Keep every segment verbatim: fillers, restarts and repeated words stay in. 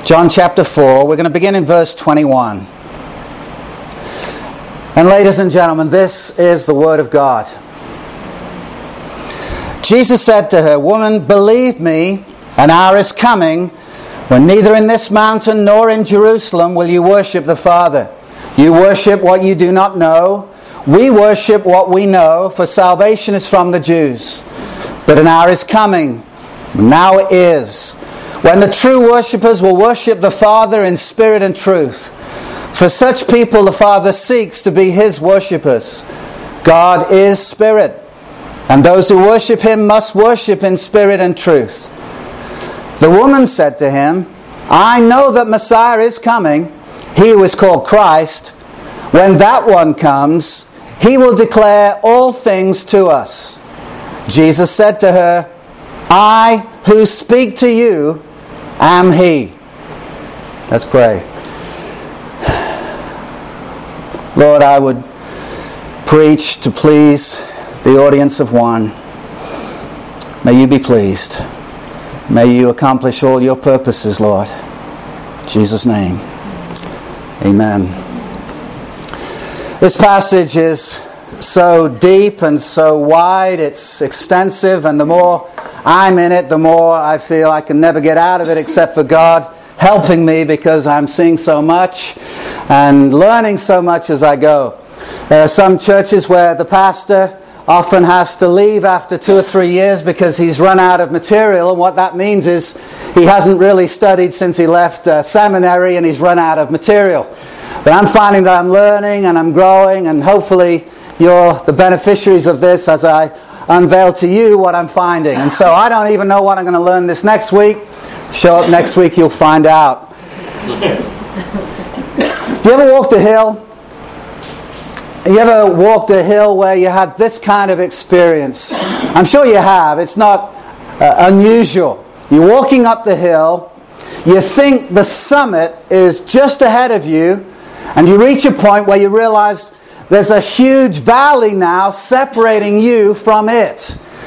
John chapter four, we're going to begin in verse twenty-one. And ladies and gentlemen, this is the word of God. Jesus said to her, "Woman, believe me, an hour is coming when neither in this mountain nor in Jerusalem will you worship the Father. You worship what you do not know. We worship what we know, for salvation is from the Jews. But an hour is coming, now it is, when the true worshippers will worship the Father in spirit and truth. For such people the Father seeks to be His worshippers. God is spirit, and those who worship Him must worship in spirit and truth." The woman said to him, "I know that Messiah is coming, He who is called Christ. When that one comes, He will declare all things to us." Jesus said to her, "I who speak to you am He." Let's pray. Lord, I would preach to please the audience of one. May you be pleased. May you accomplish all your purposes, Lord. In Jesus' name, amen. This passage is so deep and so wide, it's extensive, and the more I'm in it, the more I feel I can never get out of it except for God helping me, because I'm seeing so much and learning so much as I go. There are some churches where the pastor often has to leave after two or three years because he's run out of material, and what that means is he hasn't really studied since he left uh, seminary and he's run out of material. But I'm finding that I'm learning and I'm growing, and hopefully you're the beneficiaries of this as I unveil to you what I'm finding. And so I don't even know what I'm going to learn this next week. Show up next week, you'll find out. You ever walked a hill? You ever walked a hill where you had this kind of experience? I'm sure you have. It's not uh, unusual. You're walking up the hill, you think the summit is just ahead of you, and you reach a point where you realize there's a huge valley now separating you from it.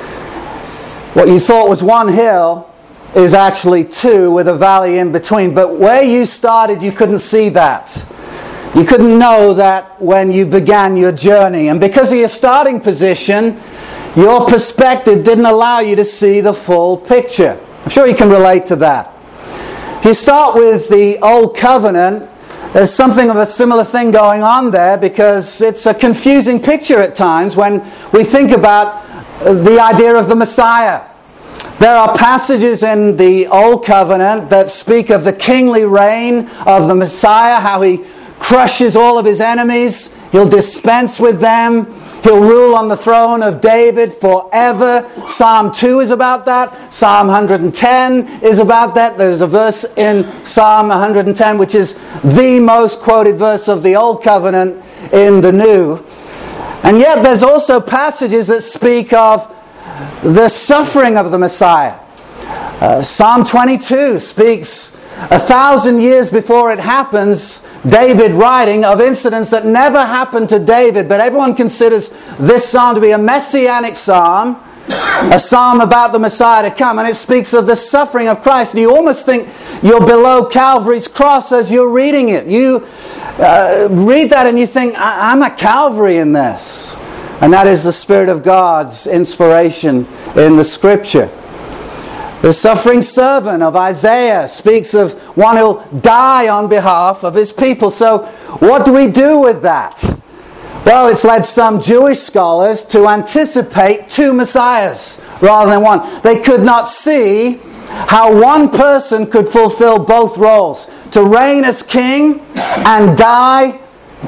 What you thought was one hill is actually two, with a valley in between. But where you started, you couldn't see that. You couldn't know that when you began your journey. And because of your starting position, your perspective didn't allow you to see the full picture. I'm sure you can relate to that. If you start with the Old Covenant, there's something of a similar thing going on there, because it's a confusing picture at times when we think about the idea of the Messiah. There are passages in the Old Covenant that speak of the kingly reign of the Messiah, how He crushes all of His enemies, He'll dispense with them, He'll rule on the throne of David forever. Psalm two is about that. Psalm one hundred ten is about that. There's a verse in Psalm one hundred ten which is the most quoted verse of the Old Covenant in the New. And yet there's also passages that speak of the suffering of the Messiah. Uh, Psalm twenty-two speaks a thousand years before it happens, David writing of incidents that never happened to David, but everyone considers this psalm to be a messianic psalm, a psalm about the Messiah to come, and it speaks of the suffering of Christ. And you almost think you're below Calvary's cross as you're reading it. You uh, read that and you think, I- I'm at Calvary in this. And that is the Spirit of God's inspiration in the Scripture. The suffering servant of Isaiah speaks of one who'll die on behalf of his people. So what do we do with that? Well, it's led some Jewish scholars to anticipate two Messiahs rather than one. They could not see how one person could fulfill both roles. To reign as king and die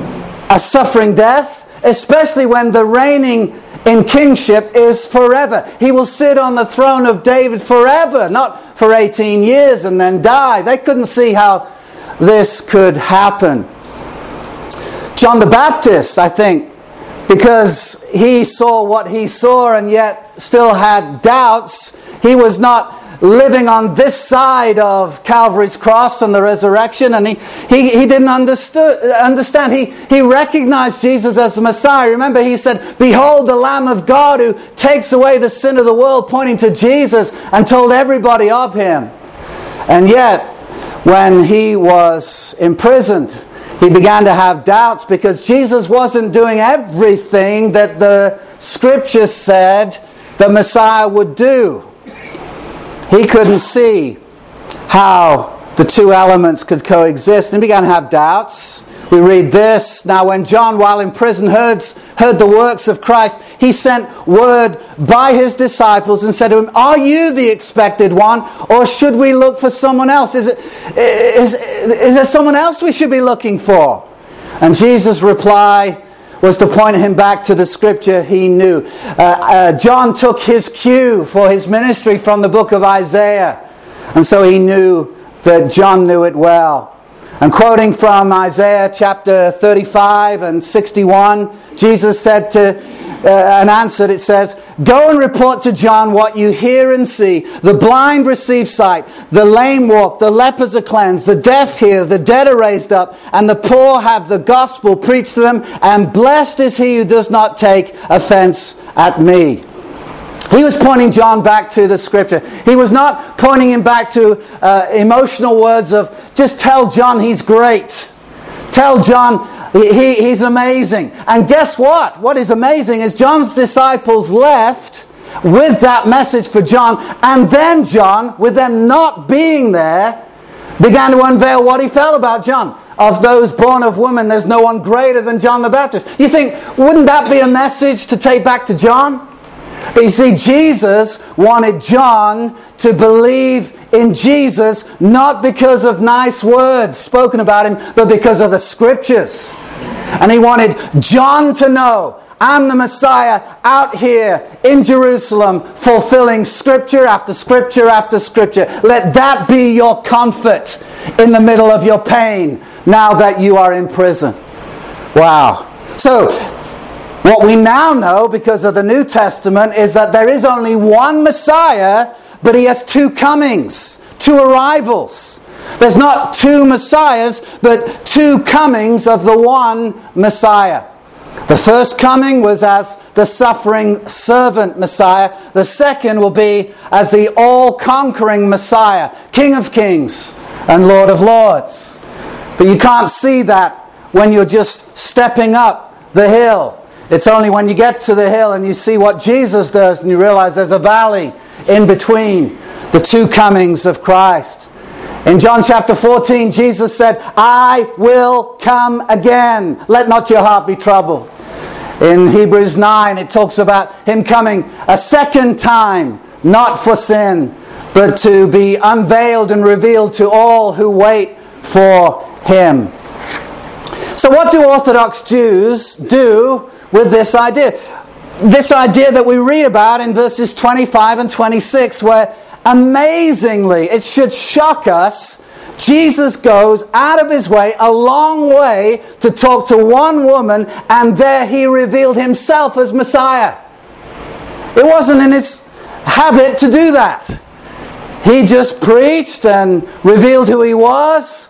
a suffering death, especially when the reigning in kingship is forever. He will sit on the throne of David forever, not for eighteen years and then die. They couldn't see how this could happen. John the Baptist, I think, because he saw what he saw and yet still had doubts, he was not living on this side of Calvary's cross and the resurrection, and he, he, he didn't understood, understand. He, he recognized Jesus as the Messiah. Remember, he said, "Behold the Lamb of God who takes away the sin of the world," pointing to Jesus, and told everybody of Him. And yet, when he was imprisoned, he began to have doubts because Jesus wasn't doing everything that the Scriptures said the Messiah would do. He couldn't see how the two elements could coexist, and he began to have doubts. We read this, "Now when John, while in prison, heard, heard the works of Christ, he sent word by his disciples and said to him, 'Are you the expected one, or should we look for someone else? Is it, is, is there someone else we should be looking for?' And Jesus' reply was to point him back to the Scripture he knew. Uh, uh, John took his cue for his ministry from the book of Isaiah, and so he knew that John knew it well. And quoting from Isaiah chapter thirty-five and sixty-one, Jesus said to, uh, and answered, it says, "Go and report to John what you hear and see. The blind receive sight, the lame walk, the lepers are cleansed, the deaf hear, the dead are raised up, and the poor have the gospel preached to them, and blessed is he who does not take offense at me." He was pointing John back to the Scripture. He was not pointing him back to uh, emotional words of, just tell John he's great. Tell John he, he's amazing. And guess what? What is amazing is John's disciples left with that message for John. And then John, with them not being there, began to unveil what he felt about John. Of those born of woman, there's no one greater than John the Baptist. You think, wouldn't that be a message to take back to John? But you see, Jesus wanted John to believe in Jesus, not because of nice words spoken about him, but because of the Scriptures. And he wanted John to know, I'm the Messiah out here in Jerusalem, fulfilling Scripture after Scripture after Scripture. Let that be your comfort in the middle of your pain, now that you are in prison. Wow. So, what we now know, because of the New Testament, is that there is only one Messiah, but he has two comings, two arrivals. There's not two Messiahs, but two comings of the one Messiah. The first coming was as the suffering servant Messiah. The second will be as the all-conquering Messiah, King of Kings and Lord of Lords. But you can't see that when you're just stepping up the hill. It's only when you get to the hill and you see what Jesus does and you realize there's a valley in between the two comings of Christ. In John chapter fourteen, Jesus said, I will come again. Let not your heart be troubled. In Hebrews nine, it talks about him coming a second time, not for sin, but to be unveiled and revealed to all who wait for him. So what do Orthodox Jews do with this idea? This idea that we read about in verses twenty-five and twenty-six, where amazingly, it should shock us, Jesus goes out of his way, a long way, to talk to one woman, and there he revealed himself as Messiah. It wasn't in his habit to do that. He just preached and revealed who he was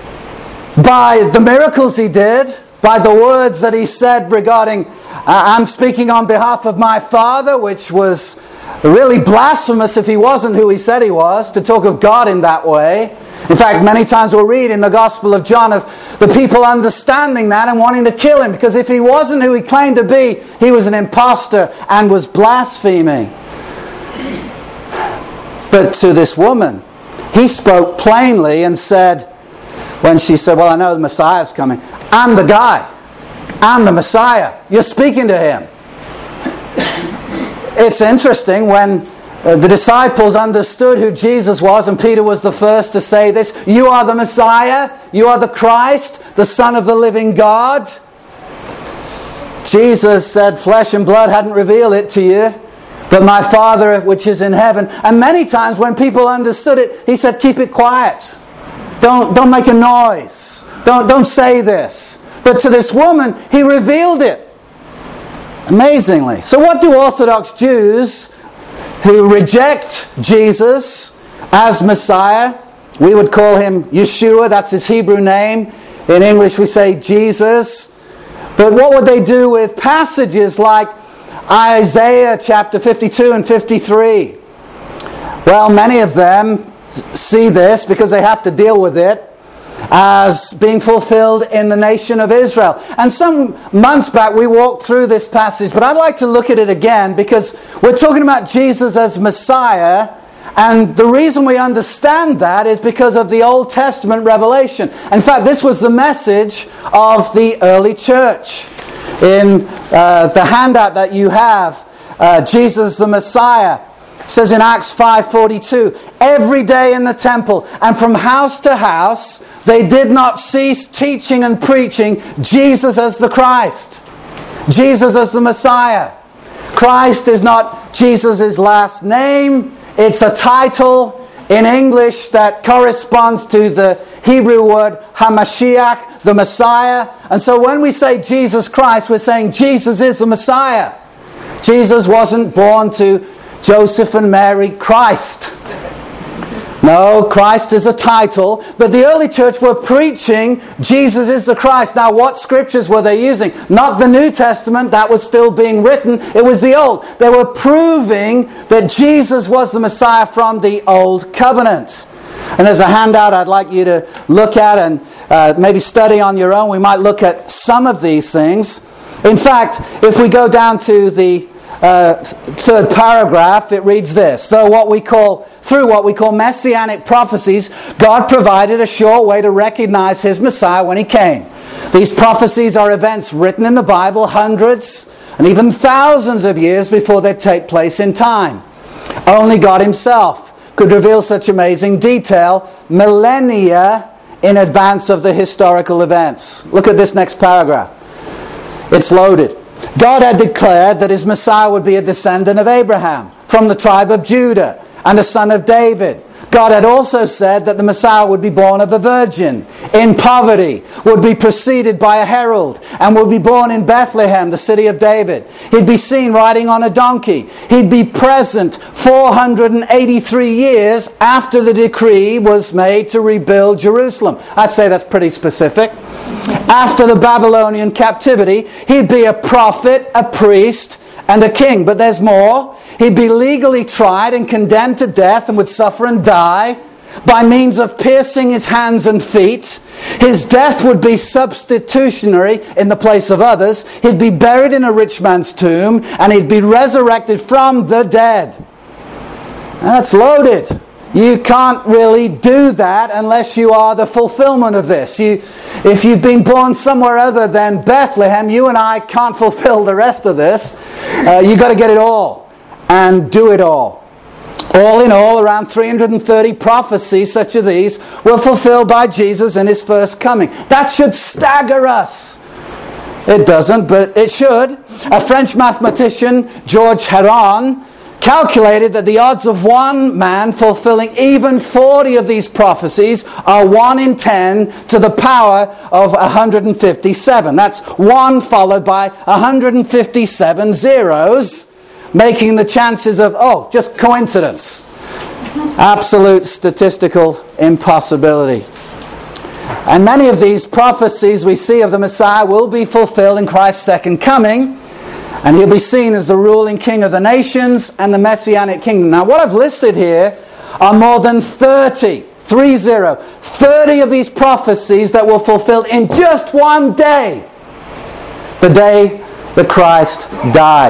by the miracles he did, by the words that he said regarding, uh, I'm speaking on behalf of my Father, which was really blasphemous if he wasn't who he said he was, to talk of God in that way. In fact, many times we'll read in the Gospel of John of the people understanding that and wanting to kill him, because if he wasn't who he claimed to be, he was an imposter and was blaspheming. But to this woman, he spoke plainly and said, when she said, well, I know the Messiah's coming, I'm the guy. I'm the Messiah. You're speaking to him. It's interesting when uh, the disciples understood who Jesus was, and Peter was the first to say this, you are the Messiah, you are the Christ, the Son of the living God. Jesus said, flesh and blood hadn't revealed it to you, but my Father which is in heaven. And many times when people understood it, he said, keep it quiet. Don't, don't make a noise. Don't, don't say this. But to this woman, he revealed it. Amazingly. So what do Orthodox Jews who reject Jesus as Messiah, we would call him Yeshua, that's his Hebrew name. In English we say Jesus. But what would they do with passages like Isaiah chapter fifty-two and fifty-three? Well, many of them see this because they have to deal with it as being fulfilled in the nation of Israel. And some months back we walked through this passage, but I'd like to look at it again because we're talking about Jesus as Messiah, and the reason we understand that is because of the Old Testament revelation. In fact, this was the message of the early church. In uh, the handout that you have, uh, Jesus the Messiah, it says in Acts five forty-two, every day in the temple and from house to house, they did not cease teaching and preaching Jesus as the Christ. Jesus as the Messiah. Christ is not Jesus' last name. It's a title in English that corresponds to the Hebrew word HaMashiach, the Messiah. And so when we say Jesus Christ, we're saying Jesus is the Messiah. Jesus wasn't born to Joseph and Mary Christ. No, Christ is a title, but the early church were preaching Jesus is the Christ. Now, what scriptures were they using? Not the New Testament, that was still being written. It was the Old. They were proving that Jesus was the Messiah from the Old Covenant. And there's a handout I'd like you to look at and uh, maybe study on your own. We might look at some of these things. In fact, if we go down to the uh, third paragraph, it reads this. Though what we call, through what we call messianic prophecies, God provided a sure way to recognize His Messiah when He came. These prophecies are events written in the Bible hundreds and even thousands of years before they take place in time. Only God Himself could reveal such amazing detail millennia in advance of the historical events. Look at this next paragraph. It's loaded. God had declared that His Messiah would be a descendant of Abraham, from the tribe of Judah, and a son of David. God had also said that the Messiah would be born of a virgin, in poverty, would be preceded by a herald, and would be born in Bethlehem, the city of David. He'd be seen riding on a donkey. He'd be present four hundred eighty-three years after the decree was made to rebuild Jerusalem. I'd say that's pretty specific. After the Babylonian captivity, he'd be a prophet, a priest, and a king. But there's more. He'd be legally tried and condemned to death and would suffer and die by means of piercing his hands and feet. His death would be substitutionary in the place of others. He'd be buried in a rich man's tomb, and he'd be resurrected from the dead. That's loaded. You can't really do that unless you are the fulfillment of this. You, if you've been born somewhere other than Bethlehem, you and I can't fulfill the rest of this. Uh, you've got to get it all and do it all. All in all, around three hundred thirty prophecies such as these were fulfilled by Jesus in His first coming. That should stagger us. It doesn't, but it should. A French mathematician, Georges Héron, calculated that the odds of one man fulfilling even forty of these prophecies are one in ten to the power of one hundred fifty-seven. That's one followed by one hundred fifty-seven zeros, making the chances of, oh, just coincidence. Absolute statistical impossibility. And many of these prophecies we see of the Messiah will be fulfilled in Christ's second coming. And He'll be seen as the ruling King of the nations and the Messianic kingdom. Now, what I've listed here are more than thirty, three zero, thirty of these prophecies that were fulfilled in just one day. The day that Christ died.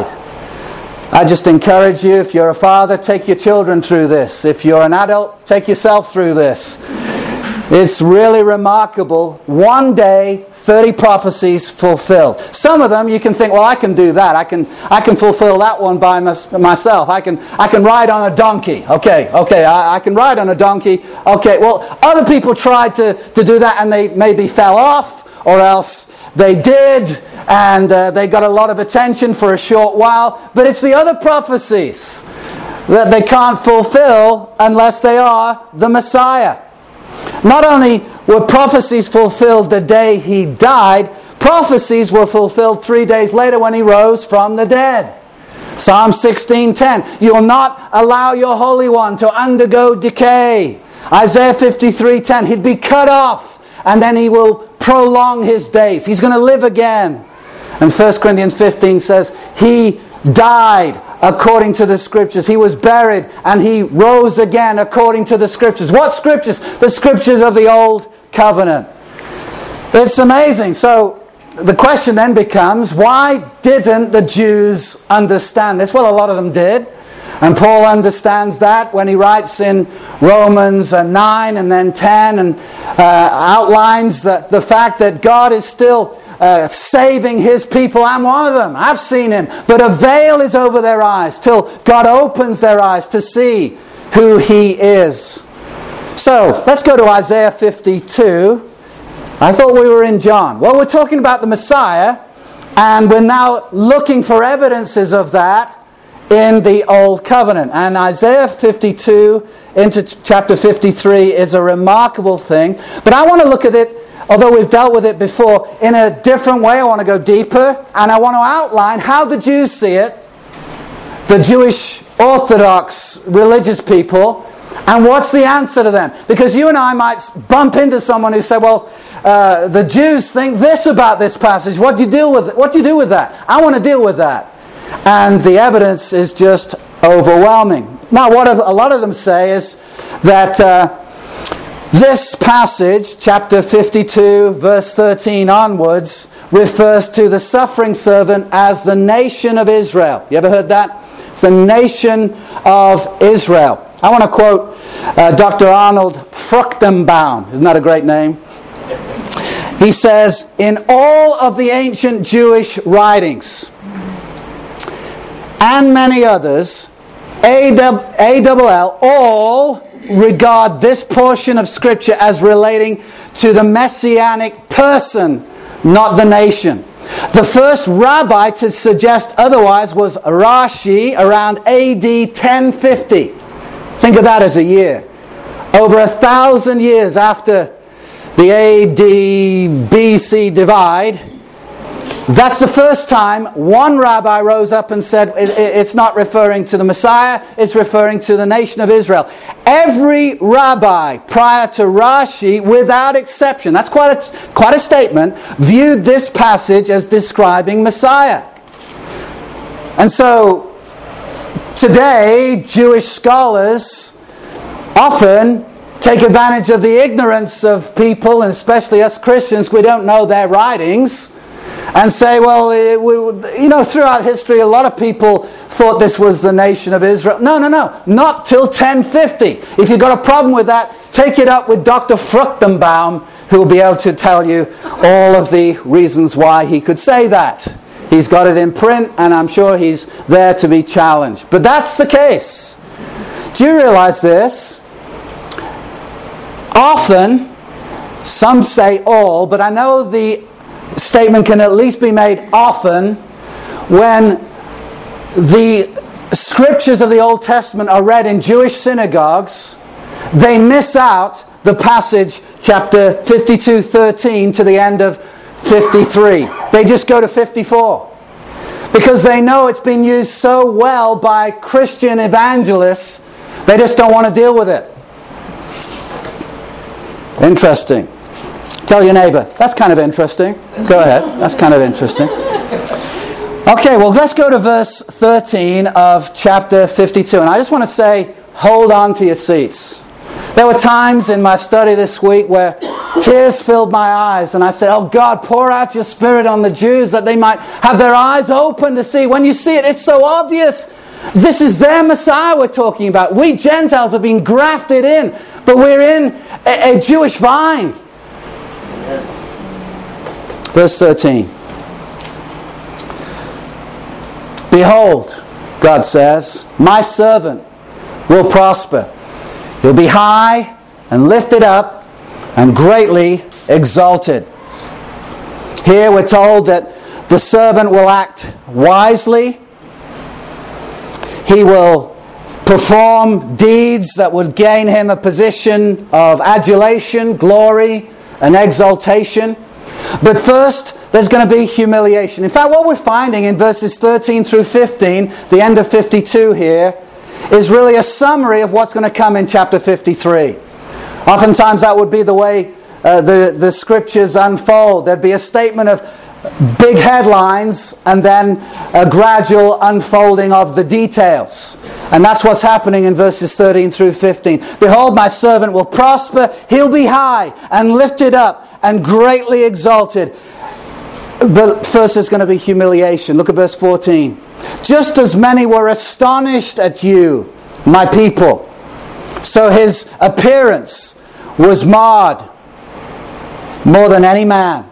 I just encourage you, if you're a father, take your children through this. If you're an adult, take yourself through this. It's really remarkable. One day, thirty prophecies fulfilled. Some of them you can think, well, I can do that. I can I can fulfill that one by myself. I can I can ride on a donkey. Okay, okay, I, I can ride on a donkey. Okay, well, other people tried to, to do that and they maybe fell off, or else they did, and uh, they got a lot of attention for a short while. But it's the other prophecies that they can't fulfill unless they are the Messiah. Not only were prophecies fulfilled the day He died, prophecies were fulfilled three days later when He rose from the dead. Psalm sixteen ten, you will not allow your Holy One to undergo decay. Isaiah fifty-three ten, He'd be cut off and then He will prolong His days. He's going to live again. And First Corinthians fifteen says, He died according to the Scriptures. He was buried and he rose again according to the Scriptures. What Scriptures? The Scriptures of the Old Covenant. It's amazing. So the question then becomes, why didn't the Jews understand this? Well, a lot of them did. And Paul understands that when he writes in Romans nine and then ten and uh, outlines the, the fact that God is still uh, saving His people. I'm one of them. I've seen Him. But a veil is over their eyes till God opens their eyes to see who He is. So, let's go to Isaiah fifty-two. I thought we were in John. Well, we're talking about the Messiah, and we're now looking for evidences of that in the Old Covenant. And Isaiah fifty-two into chapter fifty-three is a remarkable thing. But I want to look at it, although we've dealt with it before, in a different way. I want to go deeper, and I want to outline how the Jews see it, the Jewish Orthodox religious people, and what's the answer to them. Because you and I might bump into someone who say, well, uh, the Jews think this about this passage. What do you deal with? What do you do with that? I want to deal with that. And the evidence is just overwhelming. Now, what a lot of them say is that uh, this passage, chapter fifty-two, verse thirteen onwards, refers to the suffering servant as the nation of Israel. You ever heard that? It's the nation of Israel. I want to quote uh, Doctor Arnold Fruchtenbaum. Isn't that a great name? He says, in all of the ancient Jewish writings, and many others, A W L, all regard this portion of Scripture as relating to the Messianic person, not the nation. The first rabbi to suggest otherwise was Rashi around A D ten fifty. Think of that as a year. Over a thousand years after the A D B C divide, that's the first time one rabbi rose up and said it's not referring to the Messiah, it's referring to the nation of Israel. Every rabbi prior to Rashi, without exception, that's quite a, quite a statement, viewed this passage as describing Messiah. And so today, Jewish scholars often take advantage of the ignorance of people, and especially us Christians, we don't know their writings, and say, well, it, we, you know, throughout history, a lot of people thought this was the nation of Israel. No, no, no. Not till ten fifty. If you've got a problem with that, take it up with Doctor Fruchtenbaum, who will be able to tell you all of the reasons why he could say that. He's got it in print, and I'm sure he's there to be challenged. But that's the case. Do you realize this? Often, some say all, but I know the statement can at least be made often when the scriptures of the Old Testament are read in Jewish synagogues. They miss out the passage chapter fifty-two thirteen to the end of fifty-three. They just go to fifty-four because they know it's been used so well by Christian evangelists. They just don't want to deal with it. Interesting. Tell your neighbor, that's kind of interesting. Go ahead. That's kind of interesting. Okay, well, let's go to verse thirteen of chapter fifty-two. And I just want to say, hold on to your seats. There were times in my study this week where tears filled my eyes. And I said, oh God, pour out your Spirit on the Jews that they might have their eyes open to see. When you see it, it's so obvious. This is their Messiah we're talking about. We Gentiles have been grafted in, but we're in a, a Jewish vine. Verse thirteen. Behold, God says, my servant will prosper. He'll be high and lifted up and greatly exalted. Here we're told that the servant will act wisely. He will perform deeds that would gain him a position of adulation, glory, and exaltation. But first, there's going to be humiliation. In fact, what we're finding in verses thirteen through fifteen, the end of fifty-two here, is really a summary of what's going to come in chapter fifty-three. Oftentimes that would be the way uh, the, the scriptures unfold. There'd be a statement of big headlines and then a gradual unfolding of the details. And that's what's happening in verses thirteen through fifteen. Behold, my servant will prosper. He'll be high and lifted up and greatly exalted. But first there's going to be humiliation. Look at verse fourteen. Just as many were astonished at you, my people, so his appearance was marred more than any man,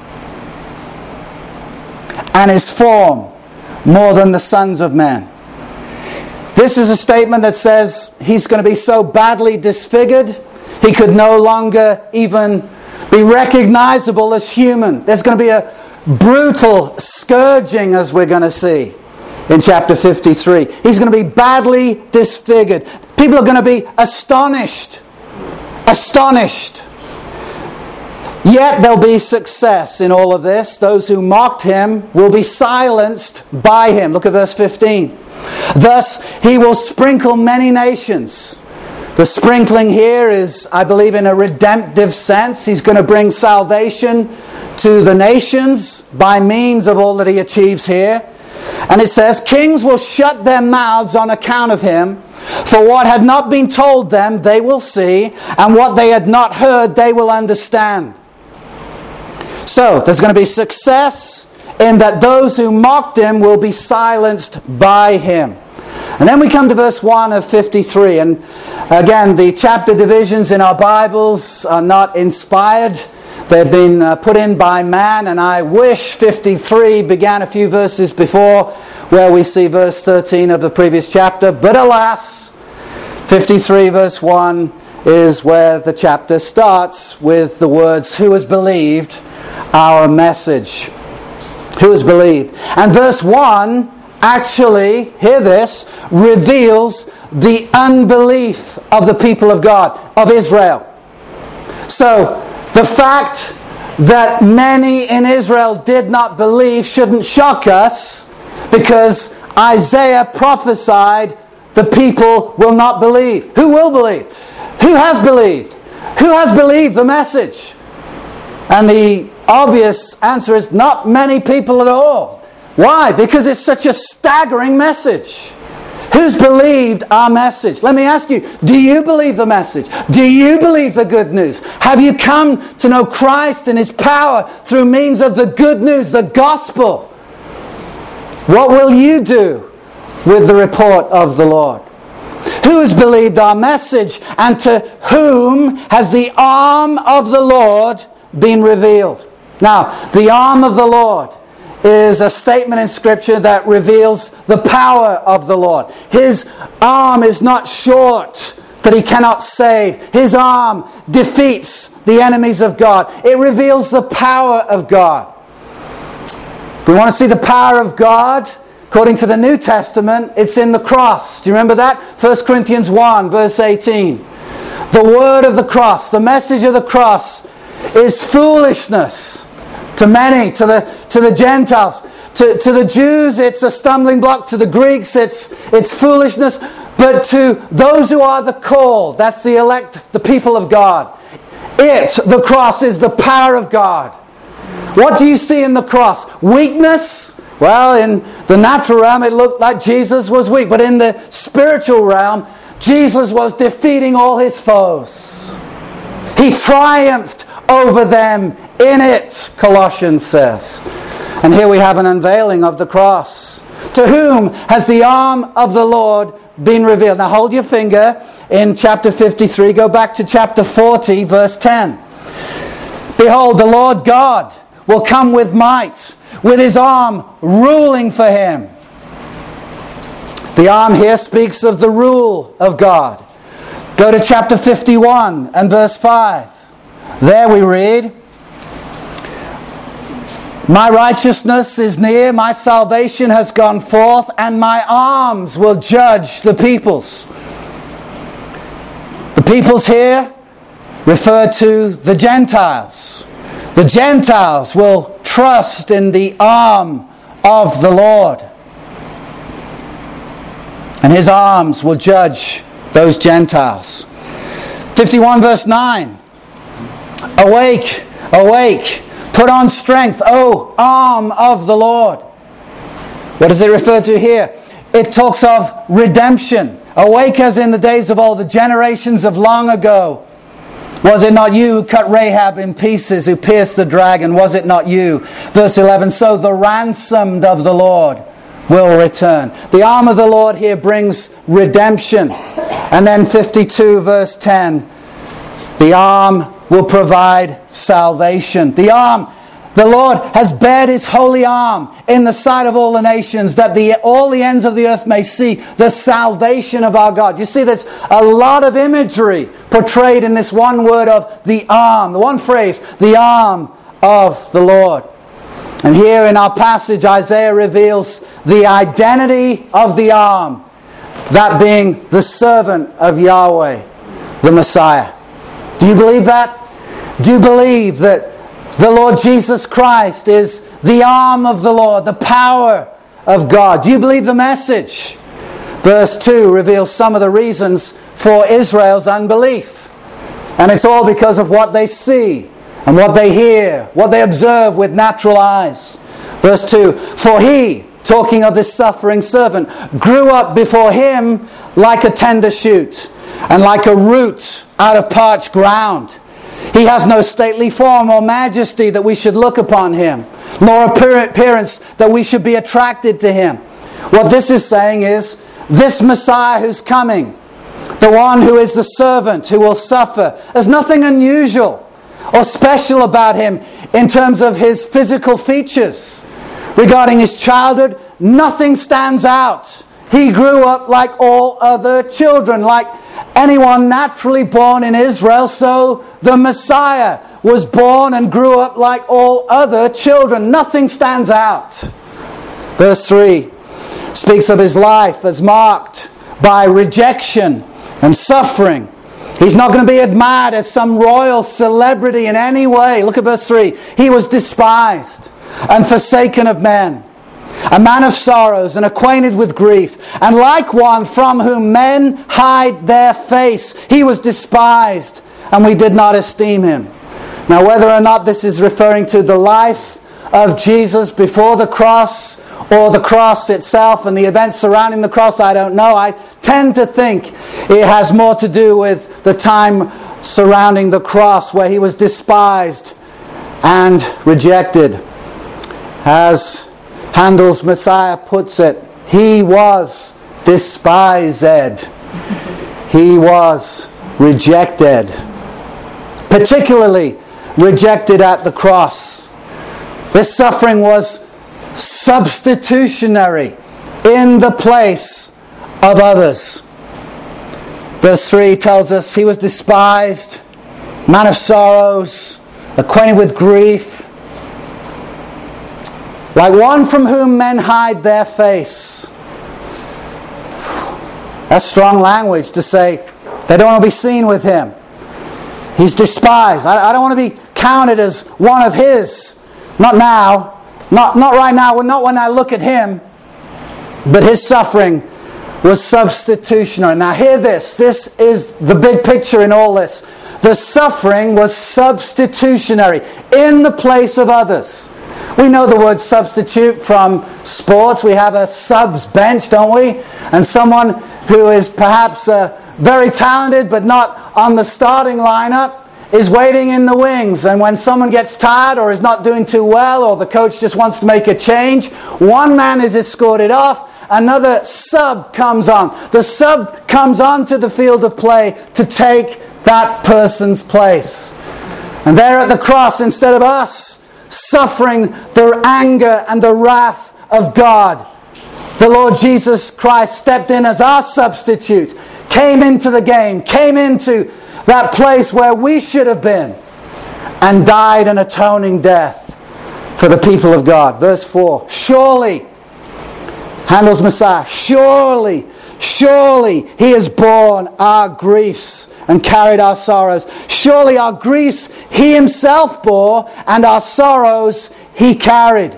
and his form more than the sons of men. This is a statement that says he's going to be so badly disfigured he could no longer even be recognizable as human. There's going to be a brutal scourging, as we're going to see in chapter fifty-three. He's going to be badly disfigured. People are going to be astonished. Astonished. Yet there'll be success in all of this. Those who mocked him will be silenced by him. Look at verse fifteen. Thus he will sprinkle many nations. The sprinkling here is, I believe, in a redemptive sense. He's going to bring salvation to the nations by means of all that he achieves here. And it says, kings will shut their mouths on account of him, for what had not been told them they will see, and what they had not heard they will understand. So, there's going to be success in that those who mocked him will be silenced by him. And then we come to verse one of fifty-three. And again, the chapter divisions in our Bibles are not inspired. They've been uh, put in by man. And I wish fifty-three began a few verses before where we see verse thirteen of the previous chapter. But alas, fifty-three verse one is where the chapter starts with the words, who has believed our message? Who has believed? And verse one actually, hear this, reveals the unbelief of the people of God, of Israel. So, the fact that many in Israel did not believe shouldn't shock us, because Isaiah prophesied the people will not believe. Who will believe? Who has believed? Who has believed the message? And the obvious answer is not many people at all. Why? Because it's such a staggering message. Who's believed our message? Let me ask you, do you believe the message? Do you believe the good news? Have you come to know Christ and his power through means of the good news, the gospel? What will you do with the report of the Lord? Who has believed our message, and to whom has the arm of the Lord been revealed? Now, the arm of the Lord is a statement in Scripture that reveals the power of the Lord. His arm is not short that he cannot save. His arm defeats the enemies of God. It reveals the power of God. If we want to see the power of God, according to the New Testament, it's in the cross. Do you remember that? First Corinthians one, verse eighteen. The word of the cross, the message of the cross, is foolishness to many, to the to the Gentiles. To, to the Jews, it's a stumbling block. To the Greeks, it's it's foolishness. But to those who are the called, that's the elect, the people of God, it, the cross, is the power of God. What do you see in the cross? Weakness? Well, in the natural realm, it looked like Jesus was weak. But in the spiritual realm, Jesus was defeating all his foes. He triumphed over them in it, Colossians says. And here we have an unveiling of the cross. To whom has the arm of the Lord been revealed? Now hold your finger in chapter fifty-three. Go back to chapter forty, verse ten. Behold, the Lord God will come with might, with his arm ruling for him. The arm here speaks of the rule of God. Go to chapter fifty-one and verse five. There we read, my righteousness is near, my salvation has gone forth, and my arms will judge the peoples. The peoples here refer to the Gentiles. The Gentiles will trust in the arm of the Lord. And his arms will judge those Gentiles. fifty-one verse nine. Awake, awake. Put on strength, O arm of the Lord. What does it refer to here? It talks of redemption. Awake as in the days of old, the generations of long ago. Was it not you who cut Rahab in pieces, who pierced the dragon? Was it not you? Verse eleven, so the ransomed of the Lord will return. The arm of the Lord here brings redemption. And then fifty-two verse ten, the arm will provide salvation. The arm, the Lord has bared His holy arm in the sight of all the nations, that the all the ends of the earth may see the salvation of our God. You see, there's a lot of imagery portrayed in this one word of the arm, the one phrase, the arm of the Lord. And here in our passage, Isaiah reveals the identity of the arm, that being the servant of Yahweh, the Messiah. Do you believe that? Do you believe that the Lord Jesus Christ is the arm of the Lord, the power of God? Do you believe the message? Verse two reveals some of the reasons for Israel's unbelief. And it's all because of what they see and what they hear, what they observe with natural eyes. Verse two, for he, talking of this suffering servant, grew up before him like a tender shoot, and like a root out of parched ground. He has no stately form or majesty that we should look upon him, nor appearance that we should be attracted to him. What this is saying is, this Messiah who's coming, the one who is the servant who will suffer, there's nothing unusual or special about him in terms of his physical features. Regarding his childhood, nothing stands out. He grew up like all other children, like anyone naturally born in Israel, so the Messiah was born and grew up like all other children. Nothing stands out. Verse three speaks of his life as marked by rejection and suffering. He's not going to be admired as some royal celebrity in any way. Look at verse three. He was despised and forsaken of men, a man of sorrows and acquainted with grief, and like one from whom men hide their face. He was despised, and we did not esteem him. Now, whether or not this is referring to the life of Jesus before the cross, or the cross itself and the events surrounding the cross, I don't know. I tend to think it has more to do with the time surrounding the cross, where he was despised and rejected. As Handel's Messiah puts it, he was despised. He was rejected. Particularly rejected at the cross. This suffering was substitutionary in the place of others. Verse three tells us he was despised, man of sorrows, acquainted with grief, like one from whom men hide their face. That's strong language to say they don't want to be seen with him. He's despised. I, I don't want to be counted as one of his. Not now. Not, not right now. Not when I look at him. But his suffering was substitutionary. Now hear this. This is the big picture in all this. The suffering was substitutionary in the place of others. We know the word substitute from sports. We have a subs bench, don't we? And someone who is perhaps uh, very talented but not on the starting lineup is waiting in the wings. And when someone gets tired or is not doing too well, or the coach just wants to make a change, one man is escorted off, another sub comes on. The sub comes onto the field of play to take that person's place. And there at the cross, instead of us suffering the anger and the wrath of God, the Lord Jesus Christ stepped in as our substitute, came into the game, came into that place where we should have been, and died an atoning death for the people of God. Verse four, surely, Handel's Messiah, surely, surely he has borne our griefs and carried our sorrows. Surely our griefs he himself bore, and our sorrows he carried.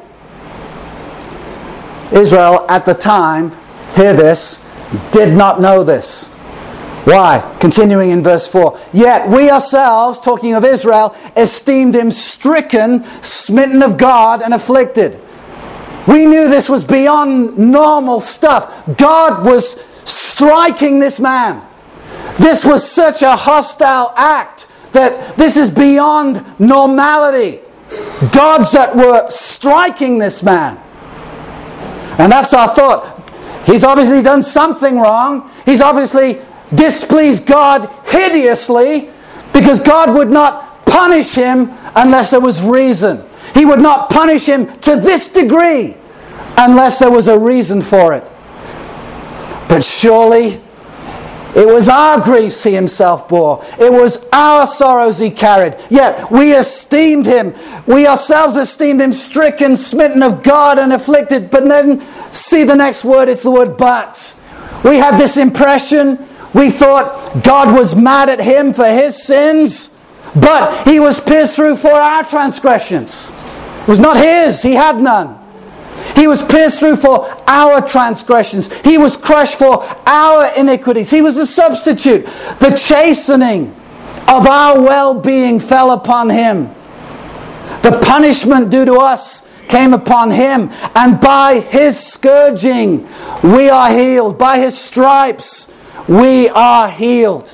Israel at the time, hear this, did not know this. Why? Continuing in verse four. Yet we ourselves, talking of Israel, esteemed him stricken, smitten of God, and afflicted. We knew this was beyond normal stuff. God was striking this man. This was such a hostile act that this is beyond normality. Gods that were striking this man. And that's our thought. He's obviously done something wrong. He's obviously displeased God hideously, because God would not punish him unless there was reason. He would not punish him to this degree unless there was a reason for it. But surely it was our griefs he himself bore. It was our sorrows he carried. Yet we esteemed him. We ourselves esteemed him stricken, smitten of God, and afflicted. But then see the next word. It's the word but. We had this impression. We thought God was mad at him for his sins. But he was pierced through for our transgressions. It was not his. He had none. He was pierced through for our transgressions. He was crushed for our iniquities. He was the substitute. The chastening of our well-being fell upon him. The punishment due to us came upon him. And by his scourging we are healed. By his stripes we are healed.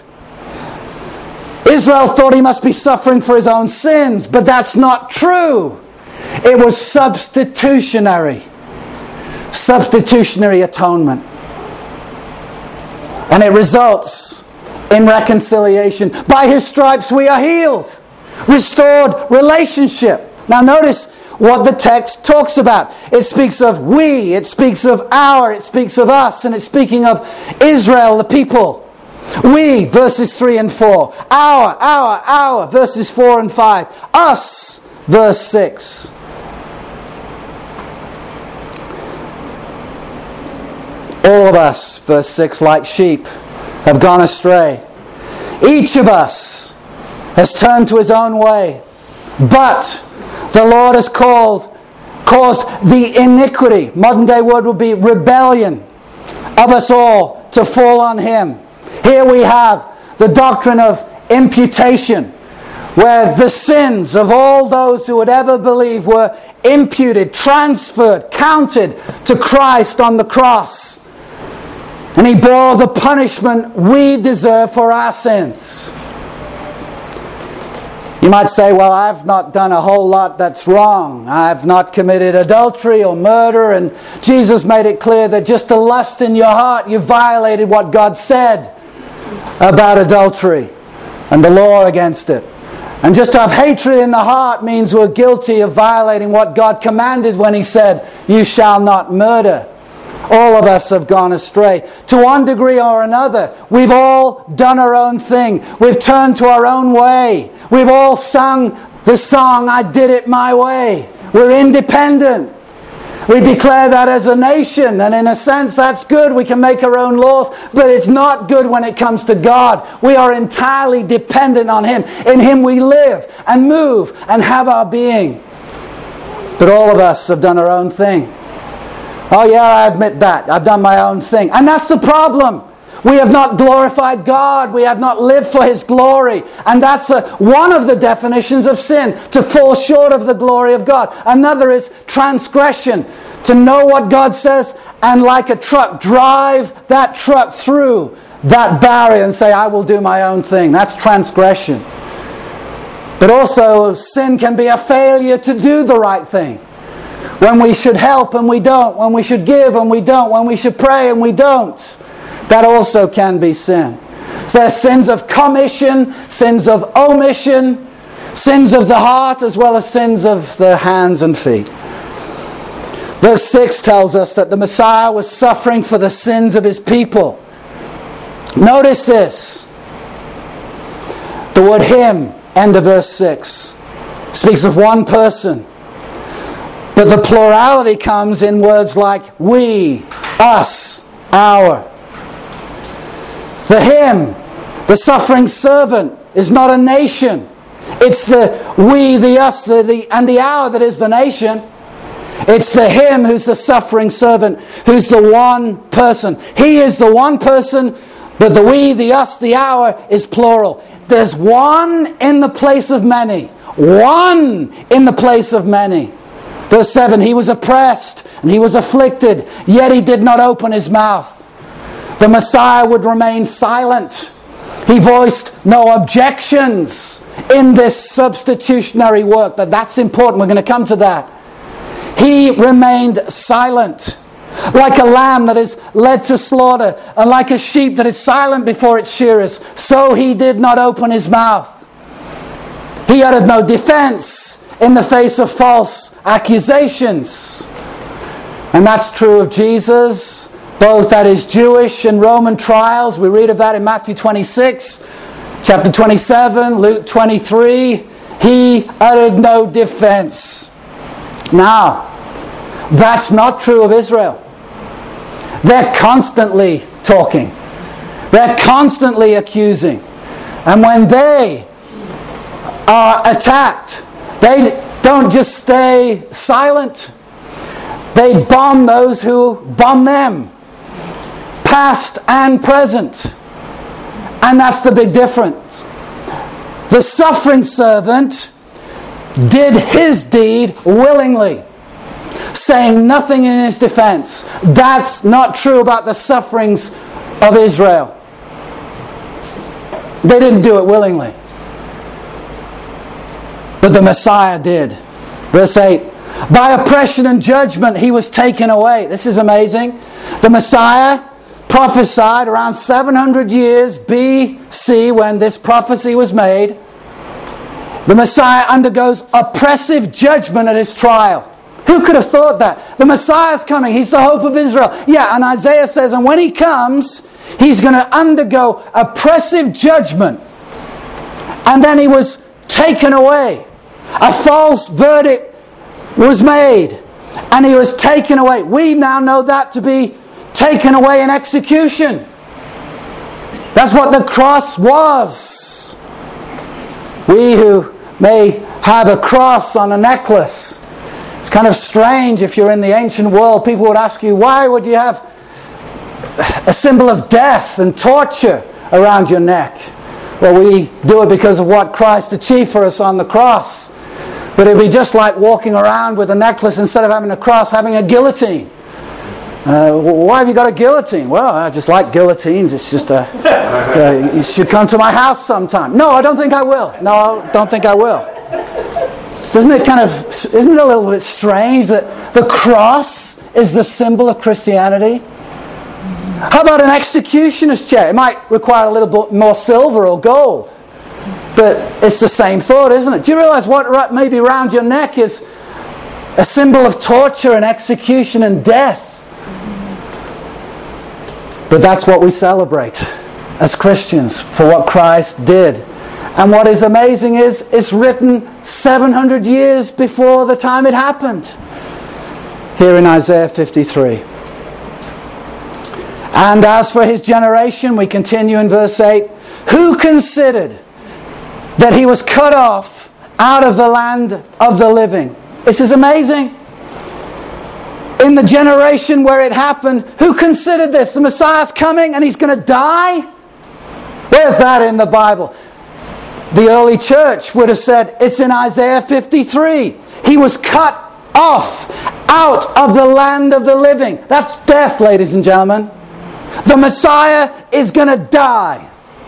Israel thought he must be suffering for his own sins, but that's not true. It was substitutionary. Substitutionary atonement. And it results in reconciliation. By his stripes we are healed. Restored relationship. Now notice what the text talks about. It speaks of we, it speaks of our, it speaks of us, and it's speaking of Israel, the people. We, verses three and four. Our, our, our, verses four and five. Us, verse six. All of us, verse six, like sheep, have gone astray. Each of us has turned to his own way. But the Lord has called, caused the iniquity, modern day word would be rebellion, of us all to fall on him. Here we have the doctrine of imputation, where the sins of all those who would ever believe were imputed, transferred, counted to Christ on the cross. And he bore the punishment we deserve for our sins. You might say, well, I've not done a whole lot that's wrong. I've not committed adultery or murder. And Jesus made it clear that just to lust in your heart, you violated what God said about adultery and the law against it. And just to have hatred in the heart means we're guilty of violating what God commanded when he said, you shall not murder. All of us have gone astray. To one degree or another, we've all done our own thing. We've turned to our own way. We've all sung the song, I did it my way. We're independent. We declare that as a nation, and in a sense that's good. We can make our own laws, but it's not good when it comes to God. We are entirely dependent on him. In him we live and move and have our being. But all of us have done our own thing. Oh yeah, I admit that. I've done my own thing. And that's the problem. We have not glorified God. We have not lived for his glory. And that's a, one of the definitions of sin, to fall short of the glory of God. Another is transgression, to know what God says and like a truck, drive that truck through that barrier and say, I will do my own thing. That's transgression. But also sin can be a failure to do the right thing. When we should help and we don't. When we should give and we don't. When we should pray and we don't. That also can be sin. So there's sins of commission, sins of omission, sins of the heart, as well as sins of the hands and feet. Verse six tells us that the Messiah was suffering for the sins of his people. Notice this. The word him, end of verse six, speaks of one person. But the plurality comes in words like we, us, our. The him, the suffering servant, is not a nation. It's the we, the us, the, the and the our that is the nation. It's the him who's the suffering servant, who's the one person. He is the one person But the we, the us, the our is plural. There's one in the place of many. One in the place of many. Verse seven, he was oppressed and he was afflicted, yet he did not open his mouth. The Messiah would remain silent. He voiced no objections in this substitutionary work. But that's important. We're going to come to that. He remained silent. Like a lamb that is led to slaughter, and like a sheep that is silent before its shearers, so he did not open his mouth. He uttered no defense in the face of false accusations. And that's true of Jesus, both at his Jewish and Roman trials. We read of that in Matthew twenty-six, chapter twenty-seven, Luke twenty-three. He uttered no defense. Now, that's not true of Israel. They're constantly talking. They're constantly accusing. And when they are attacked, they don't just stay silent. They bomb those who bomb them. Past and present. And that's the big difference. The suffering servant did his deed willingly, saying nothing in his defense. That's not true about the sufferings of Israel. They didn't do it willingly. But the Messiah did. Verse eight. By oppression and judgment he was taken away. This is amazing. The Messiah prophesied around seven hundred years B C when this prophecy was made. The Messiah undergoes oppressive judgment at his trial. Who could have thought that? The Messiah's coming. He's the hope of Israel. Yeah, and Isaiah says, and when he comes, he's going to undergo oppressive judgment. And then he was taken away. A false verdict was made. And he was taken away. We now know that to be taken away in execution. That's what the cross was. We who may have a cross on a necklace. It's kind of strange if you're in the ancient world. People would ask you, why would you have a symbol of death and torture around your neck? Well, we do it because of what Christ achieved for us on the cross. But it'd be just like walking around with a necklace, instead of having a cross, having a guillotine. Uh, why have you got a guillotine? Well, I just like guillotines. It's just a... Uh, you should come to my house sometime. No, I don't think I will. No, I don't think I will. Doesn't it kind of... Isn't it a little bit strange that the cross is the symbol of Christianity? How about an executioner's chair? It might require a little bit more silver or gold. But it's the same thought, isn't it? Do you realize what maybe around your neck is a symbol of torture and execution and death? But that's what we celebrate as Christians for what Christ did. And what is amazing is it's written seven hundred years before the time it happened. Here in Isaiah fifty-three. And as for his generation, we continue in verse eight. Who considered that he was cut off out of the land of the living? This is amazing. In the generation where it happened, who considered this? The Messiah's coming and he's going to die? Where's that in the Bible? The early church would have said, it's in Isaiah fifty-three. He was cut off out of the land of the living. That's death, ladies and gentlemen. The Messiah is going to die.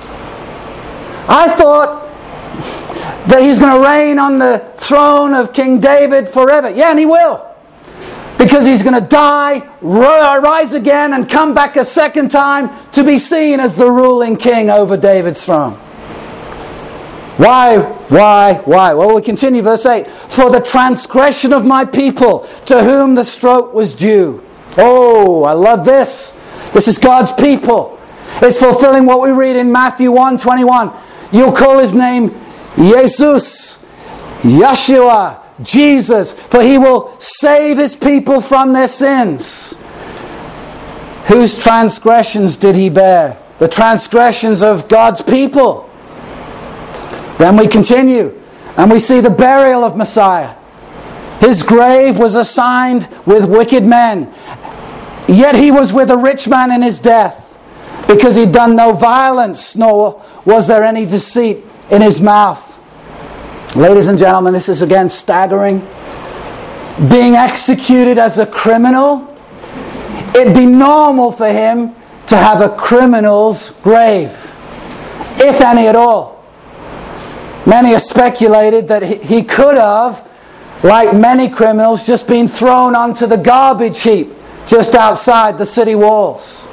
I thought that he's going to reign on the throne of King David forever. Yeah, and he will. Because he's going to die, rise again, and come back a second time to be seen as the ruling king over David's throne. Why? Why? Why? Well, we continue verse eight. For the transgression of my people, to whom the stroke was due. Oh, I love this. This is God's people. It's fulfilling what we read in Matthew one twenty-one. You'll call his name Jesus, Yeshua, Jesus, for he will save his people from their sins. Whose transgressions did he bear? The transgressions of God's people. Then we continue, and we see the burial of Messiah. His grave was assigned with wicked men, yet he was with a rich man in his death. because he'd done no violence, nor was there any deceit in his mouth. Ladies and gentlemen, this is again staggering. Being executed as a criminal, it'd be normal for him to have a criminal's grave, if any at all. Many have speculated that he could have, like many criminals, just been thrown onto the garbage heap just outside the city walls.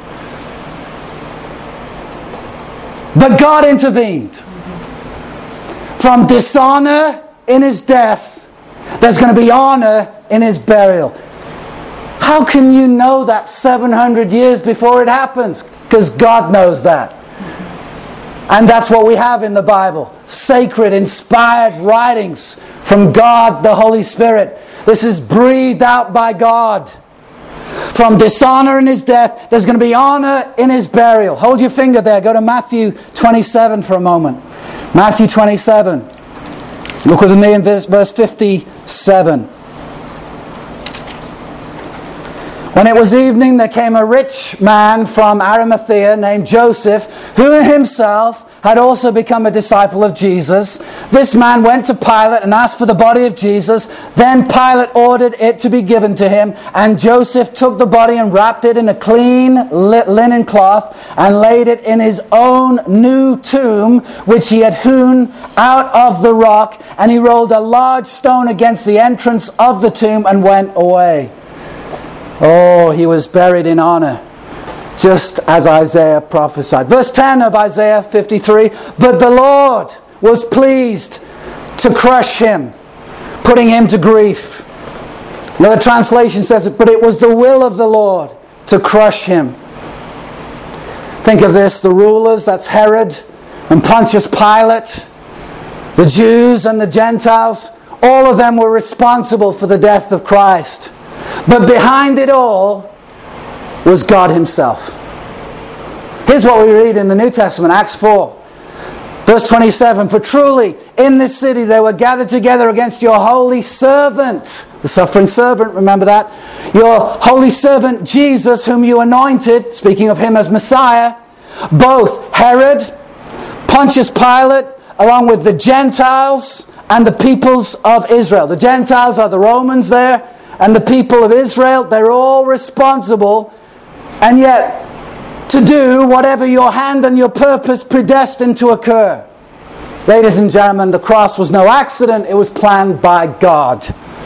But God intervened. From dishonor in his death, there's going to be honor in his burial. How can you know that seven hundred years before it happens? Because God knows that. And that's what we have in the Bible. Sacred, inspired writings from God, the Holy Spirit. This is breathed out by God. From dishonor in his death, there's going to be honor in his burial. Hold your finger there. Go to Matthew twenty-seven for a moment. Matthew twenty-seven. Look with me in verse fifty-seven. When it was evening, there came a rich man from Arimathea named Joseph, who himself had also become a disciple of Jesus. This man went to Pilate and asked for the body of Jesus. Then Pilate ordered it to be given to him, and Joseph took the body and wrapped it in a clean linen cloth and laid it in his own new tomb, which he had hewn out of the rock, and he rolled a large stone against the entrance of the tomb and went away. Oh, he was buried in honor, just as Isaiah prophesied. Verse ten of Isaiah fifty-three, but the Lord was pleased to crush him, putting him to grief. Another translation says, but it was the will of the Lord to crush him. Think of this, the rulers, that's Herod and Pontius Pilate, the Jews and the Gentiles, all of them were responsible for the death of Christ. But behind it all was God himself. Here's what we read in the New Testament, Acts four. Verse twenty-seven, for truly in this city they were gathered together against your holy servant, the suffering servant, remember that? Your holy servant Jesus, whom you anointed, speaking of him as Messiah, both Herod, Pontius Pilate, along with the Gentiles and the peoples of Israel. The Gentiles are the Romans there, and the people of Israel, they're all responsible, and yet to do whatever your hand and your purpose predestined to occur. Ladies and gentlemen, the cross was no accident, it was planned by God.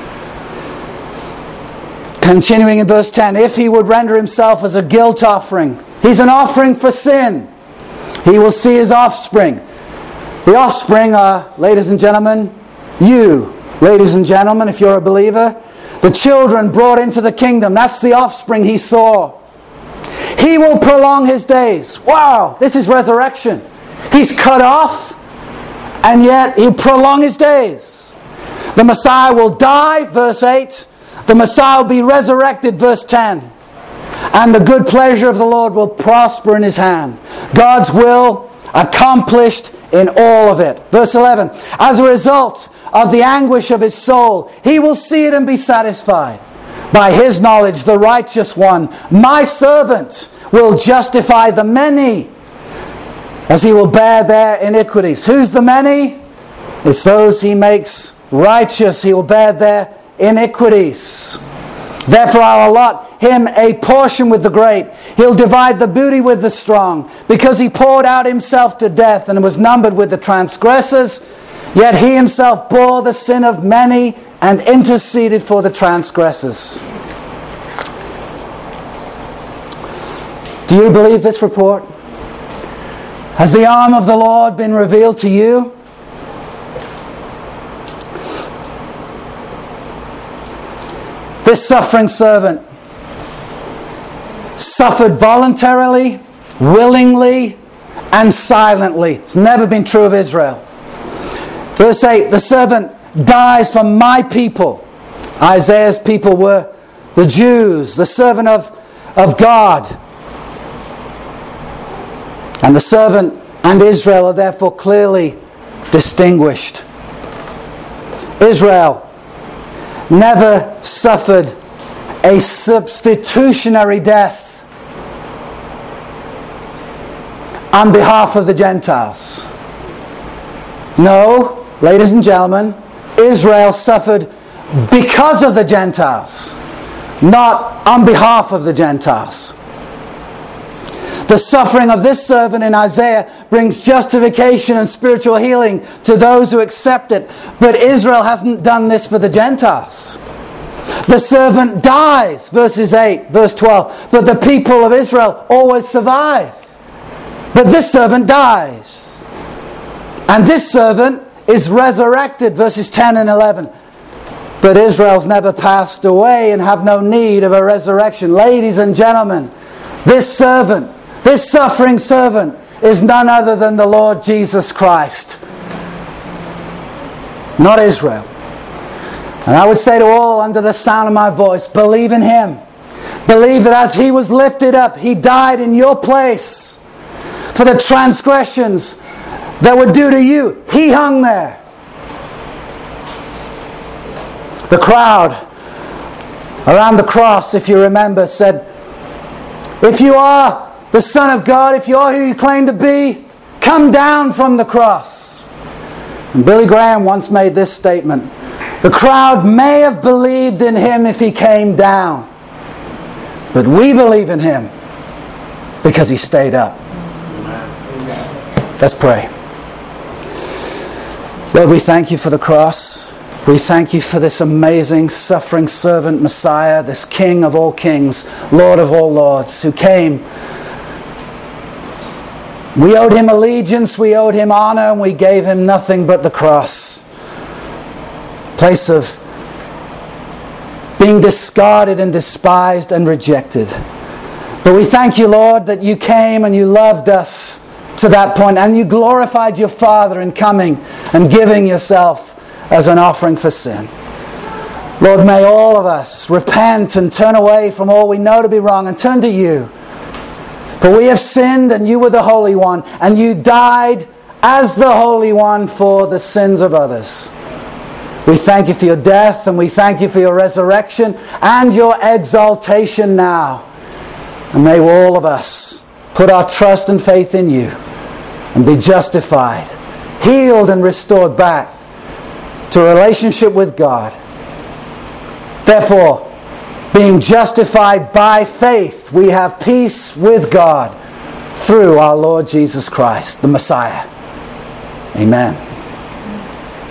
Continuing in verse ten, if he would render himself as a guilt offering, he's an offering for sin, he will see his offspring. The offspring are, ladies and gentlemen, you, ladies and gentlemen, if you're a believer, the children brought into the kingdom, that's the offspring he saw. He will prolong his days. Wow, this is resurrection. He's cut off, and yet he'll prolong his days. The Messiah will die, verse eight. The Messiah will be resurrected, verse ten. And the good pleasure of the Lord will prosper in his hand. God's will accomplished in all of it. Verse eleven. As a result of the anguish of his soul, he will see it and be satisfied. By his knowledge, the righteous one, my servant, will justify the many, as he will bear their iniquities. Who's the many? It's those he makes righteous. He will bear their iniquities. Therefore I will allot him a portion with the great. He'll divide the booty with the strong, because he poured out himself to death and was numbered with the transgressors. Yet he himself bore the sin of many and interceded for the transgressors. Do you believe this report? Has the arm of the Lord been revealed to you? This suffering servant suffered voluntarily, willingly, and silently. It's never been true of Israel. Verse eight, the servant dies for my people. Isaiah's people were the Jews, the servant of, of God. And the servant and Israel are therefore clearly distinguished. Israel never suffered a substitutionary death. on behalf of the Gentiles. No, ladies and gentlemen, Israel suffered because of the Gentiles, not on behalf of the Gentiles. The suffering of this servant in Isaiah brings justification and spiritual healing to those who accept it. But Israel hasn't done this for the Gentiles. The servant dies, verses eight, verse twelve. But the people of Israel always survive. But this servant dies. And this servant is resurrected, verses ten and eleven. But Israel's never passed away and have no need of a resurrection. Ladies and gentlemen, this servant, this suffering servant, is none other than the Lord Jesus Christ, not Israel. And I would say to all under the sound of my voice, believe in Him. Believe that as He was lifted up, He died in your place for the transgressions that were due to you. He hung there. The crowd around the cross, if you remember, said, if you are the Son of God, if you are who you claim to be, come down from the cross. And Billy Graham once made this statement: the crowd may have believed in Him if He came down, but we believe in Him because He stayed up. Let's pray. Lord, we thank You for the cross. We thank You for this amazing suffering servant Messiah, this King of all kings, Lord of all lords, who came. We owed Him allegiance, we owed Him honor, and we gave Him nothing but the cross. Place of being discarded and despised and rejected. But we thank You, Lord, that You came and You loved us to that point, and You glorified Your Father in coming and giving Yourself as an offering for sin. Lord, may all of us repent and turn away from all we know to be wrong and turn to You. For we have sinned and You were the Holy One, and You died as the Holy One for the sins of others. We thank You for Your death, and we thank You for Your resurrection and Your exaltation now. And may all of us put our trust and faith in You and be justified, healed and restored back to a relationship with God. Therefore, being justified by faith, we have peace with God through our Lord Jesus Christ, the Messiah. Amen.